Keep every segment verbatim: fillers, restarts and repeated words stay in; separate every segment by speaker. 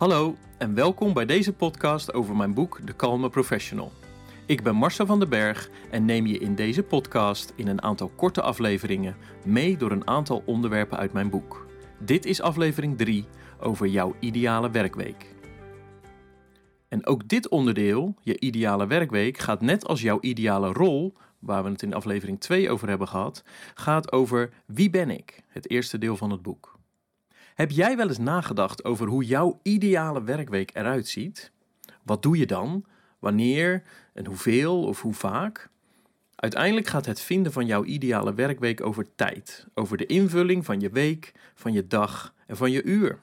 Speaker 1: Hallo en welkom bij deze podcast over mijn boek De Kalme Professional. Ik ben Marcel van den Berg en neem je in deze podcast in een aantal korte afleveringen mee door een aantal onderwerpen uit mijn boek. Dit is aflevering drie over jouw ideale werkweek. En ook dit onderdeel, je ideale werkweek, gaat net als jouw ideale rol, waar we het in aflevering twee over hebben gehad, gaat over wie ben ik, het eerste deel van het boek. Heb jij wel eens nagedacht over hoe jouw ideale werkweek eruit ziet? Wat doe je dan? Wanneer en hoeveel of hoe vaak? Uiteindelijk gaat het vinden van jouw ideale werkweek over tijd. Over de invulling van je week, van je dag en van je uur.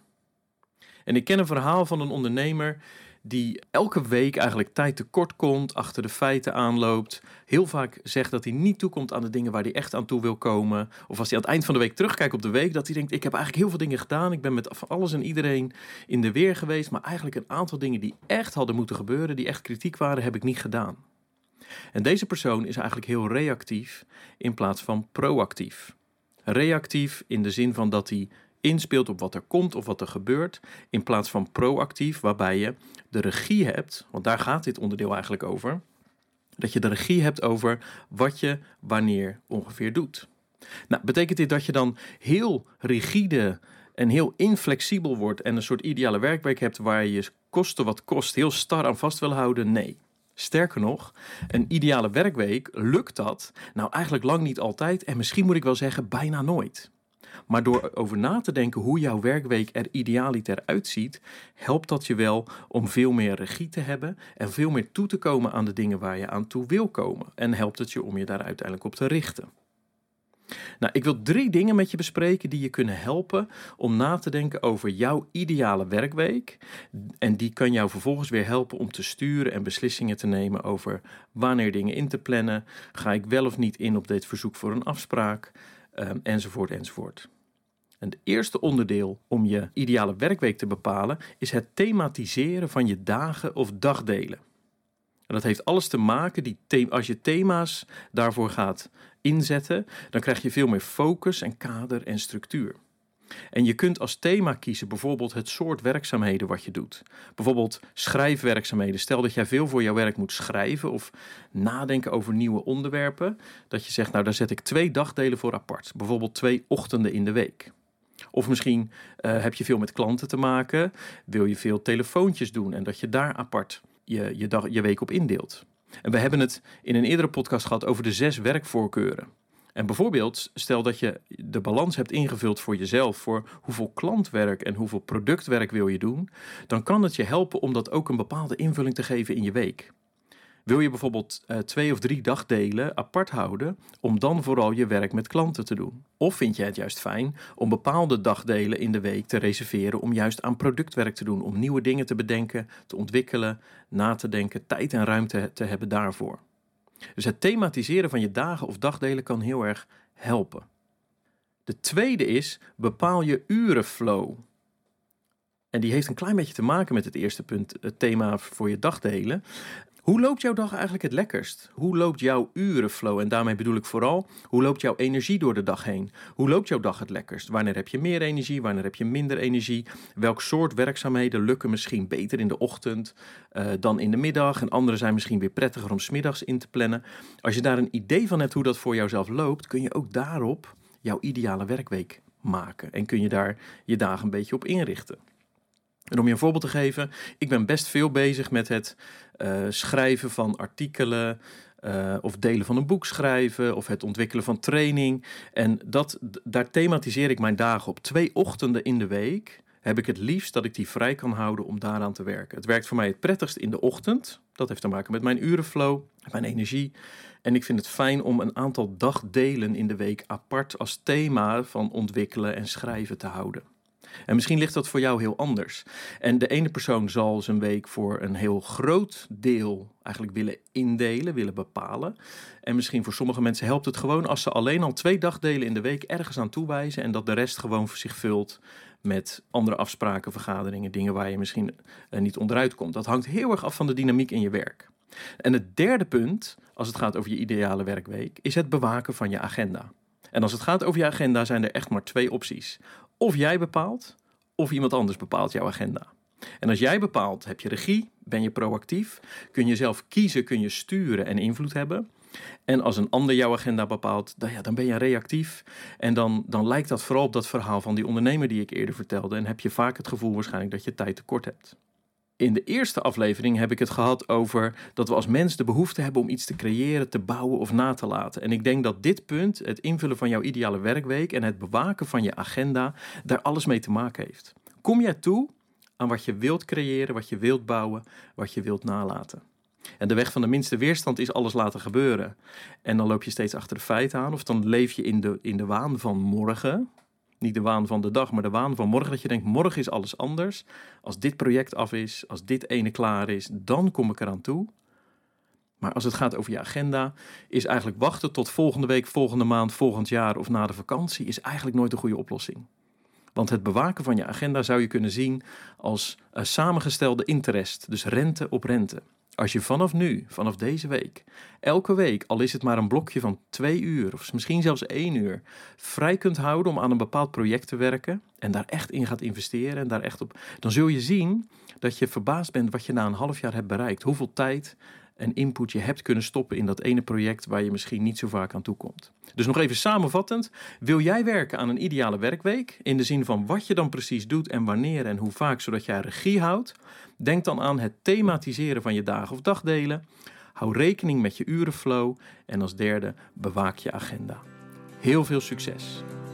Speaker 1: En ik ken een verhaal van een ondernemer die elke week eigenlijk tijd tekort komt, achter de feiten aanloopt. Heel vaak zegt dat hij niet toekomt aan de dingen waar hij echt aan toe wil komen. Of als hij aan het eind van de week terugkijkt op de week, dat hij denkt, ik heb eigenlijk heel veel dingen gedaan. Ik ben met alles en iedereen in de weer geweest. Maar eigenlijk een aantal dingen die echt hadden moeten gebeuren, die echt kritiek waren, heb ik niet gedaan. En deze persoon is eigenlijk heel reactief in plaats van proactief. Reactief in de zin van dat hij inspeelt op wat er komt of wat er gebeurt, in plaats van proactief, waarbij je de regie hebt, want daar gaat dit onderdeel eigenlijk over, dat je de regie hebt over wat je wanneer ongeveer doet. Nou, betekent dit dat je dan heel rigide en heel inflexibel wordt en een soort ideale werkweek hebt waar je koste wat kost heel star aan vast wil houden? Nee. Sterker nog, een ideale werkweek, lukt dat nou eigenlijk lang niet altijd en misschien moet ik wel zeggen bijna nooit. Maar door over na te denken hoe jouw werkweek er idealiter uitziet, helpt dat je wel om veel meer regie te hebben en veel meer toe te komen aan de dingen waar je aan toe wil komen. En helpt het je om je daar uiteindelijk op te richten. Nou, ik wil drie dingen met je bespreken die je kunnen helpen om na te denken over jouw ideale werkweek. En die kan jou vervolgens weer helpen om te sturen en beslissingen te nemen over wanneer dingen in te plannen. Ga ik wel of niet in op dit verzoek voor een afspraak? Um, enzovoort, enzovoort. En het eerste onderdeel om je ideale werkweek te bepalen is het thematiseren van je dagen of dagdelen. En dat heeft alles te maken, die the- als je thema's daarvoor gaat inzetten, dan krijg je veel meer focus en kader en structuur. En je kunt als thema kiezen bijvoorbeeld het soort werkzaamheden wat je doet. Bijvoorbeeld schrijfwerkzaamheden. Stel dat jij veel voor jouw werk moet schrijven of nadenken over nieuwe onderwerpen. Dat je zegt, nou daar zet ik twee dagdelen voor apart. Bijvoorbeeld twee ochtenden in de week. Of misschien uh, heb je veel met klanten te maken. Wil je veel telefoontjes doen en dat je daar apart je, je, dag, je week op indeelt. En we hebben het in een eerdere podcast gehad over de zes werkvoorkeuren. En bijvoorbeeld, stel dat je de balans hebt ingevuld voor jezelf, voor hoeveel klantwerk en hoeveel productwerk wil je doen, dan kan het je helpen om dat ook een bepaalde invulling te geven in je week. Wil je bijvoorbeeld uh, twee of drie dagdelen apart houden, om dan vooral je werk met klanten te doen? Of vind je het juist fijn om bepaalde dagdelen in de week te reserveren om juist aan productwerk te doen, om nieuwe dingen te bedenken, te ontwikkelen, na te denken, tijd en ruimte te hebben daarvoor? Dus het thematiseren van je dagen of dagdelen kan heel erg helpen. De tweede is, bepaal je urenflow. En die heeft een klein beetje te maken met het eerste punt, het thema voor je dagdelen. Hoe loopt jouw dag eigenlijk het lekkerst? Hoe loopt jouw urenflow? En daarmee bedoel ik vooral, hoe loopt jouw energie door de dag heen? Hoe loopt jouw dag het lekkerst? Wanneer heb je meer energie? Wanneer heb je minder energie? Welk soort werkzaamheden lukken misschien beter in de ochtend uh, dan in de middag? En andere zijn misschien weer prettiger om 's middags in te plannen. Als je daar een idee van hebt hoe dat voor jouzelf loopt, kun je ook daarop jouw ideale werkweek maken. En kun je daar je dagen een beetje op inrichten. En om je een voorbeeld te geven, ik ben best veel bezig met het uh, schrijven van artikelen uh, of delen van een boek schrijven of het ontwikkelen van training. En dat, daar thematiseer ik mijn dagen op. Twee ochtenden in de week heb ik het liefst dat ik die vrij kan houden om daaraan te werken. Het werkt voor mij het prettigst in de ochtend. Dat heeft te maken met mijn urenflow, mijn energie. En ik vind het fijn om een aantal dagdelen in de week apart als thema van ontwikkelen en schrijven te houden. En misschien ligt dat voor jou heel anders. En de ene persoon zal zijn week voor een heel groot deel eigenlijk willen indelen, willen bepalen. En misschien voor sommige mensen helpt het gewoon als ze alleen al twee dagdelen in de week ergens aan toewijzen en dat de rest gewoon voor zich vult met andere afspraken, vergaderingen, dingen waar je misschien uh, niet onderuit komt. Dat hangt heel erg af van de dynamiek in je werk. En het derde punt, als het gaat over je ideale werkweek, is het bewaken van je agenda. En als het gaat over je agenda zijn er echt maar twee opties. Of jij bepaalt, of iemand anders bepaalt jouw agenda. En als jij bepaalt, heb je regie, ben je proactief, kun je zelf kiezen, kun je sturen en invloed hebben. En als een ander jouw agenda bepaalt, dan, ja, dan ben je reactief. En dan, dan lijkt dat vooral op dat verhaal van die ondernemer die ik eerder vertelde. En heb je vaak het gevoel waarschijnlijk dat je tijd tekort hebt. In de eerste aflevering heb ik het gehad over dat we als mens de behoefte hebben om iets te creëren, te bouwen of na te laten. En ik denk dat dit punt, het invullen van jouw ideale werkweek en het bewaken van je agenda, daar alles mee te maken heeft. Kom jij toe aan wat je wilt creëren, wat je wilt bouwen, wat je wilt nalaten? En de weg van de minste weerstand is alles laten gebeuren. En dan loop je steeds achter de feiten aan, of dan leef je in de, in de waan van morgen. Niet de waan van de dag, maar de waan van morgen. Dat je denkt, morgen is alles anders. Als dit project af is, als dit ene klaar is, dan kom ik eraan toe. Maar als het gaat over je agenda, is eigenlijk wachten tot volgende week, volgende maand, volgend jaar of na de vakantie, is eigenlijk nooit een goede oplossing. Want het bewaken van je agenda zou je kunnen zien als uh, samengestelde interest, dus rente op rente. Als je vanaf nu, vanaf deze week, elke week, al is het maar een blokje van twee uur of misschien zelfs één uur, vrij kunt houden om aan een bepaald project te werken en daar echt in gaat investeren en daar echt op, dan zul je zien dat je verbaasd bent wat je na een half jaar hebt bereikt. Hoeveel tijd en input je hebt kunnen stoppen in dat ene project waar je misschien niet zo vaak aan toe komt. Dus nog even samenvattend, wil jij werken aan een ideale werkweek, in de zin van wat je dan precies doet en wanneer en hoe vaak, zodat jij regie houdt? Denk dan aan het thematiseren van je dagen of dagdelen. Hou rekening met je urenflow en als derde, bewaak je agenda. Heel veel succes!